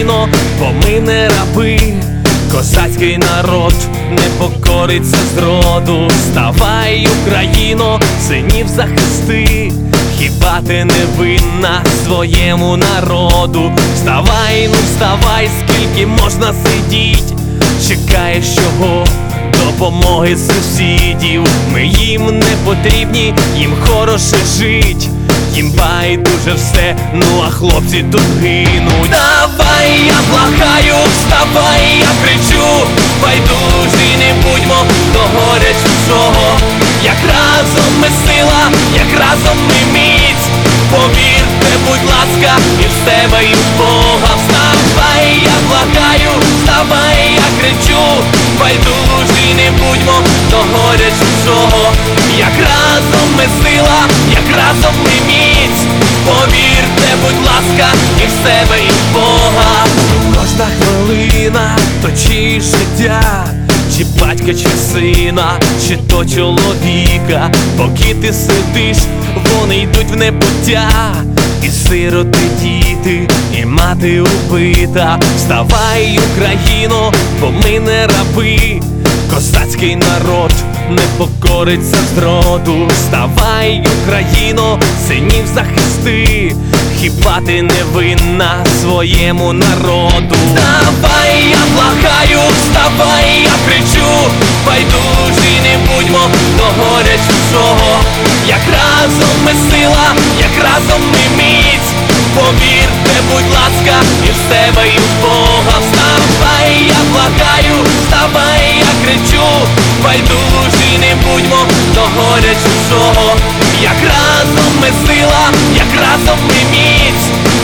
Україно, бо ми не раби. Козацький народ не покориться зроду. Вставай, Україно, синів захисти. Хіба ти не винна своєму народу? Вставай, ну вставай, скільки можна сидіть? Чекаєш чого? Допомоги сусідів. Ми їм не потрібні, їм хороше жить. Їм байдуже все, ну а хлопці тут гинуть. Давай, я благаю, вставай, я кричу, байдужі не будьмо до горя чужого. Як разом ми сила, як разом ми міць. Повірте, будь ласка, і в себе, і в Бога. Вставай, я благаю, вставай, я кричу, байдужі не будьмо до горя чужого. Як разом ми сила, як разом ми міць. Повірте, будь ласка, і в себе, і в Бога. Кожна хвилина то чиє життя, чи батька, чи сина, чи то чоловіка. Поки ти сидиш, вони йдуть в небуття. І сироти діти, і мати убита. Вставай, Україно, бо ми не раби. Козацький народ не покориться зроду. Вставай, Україно, синів захисти. Хіба ти не винна своєму народу? Вставай, я благаю, вставай, я кричу, байдужі не будьмо до горя чужого. Як разом ми сила, як разом ми міць. Повірте, будь ласка, і в себе, і в Бога. Вставай, я благаю, вставай, я кричу, байдужі не будьмо до горя чужого. Як разом ми сила, як разом ми міць.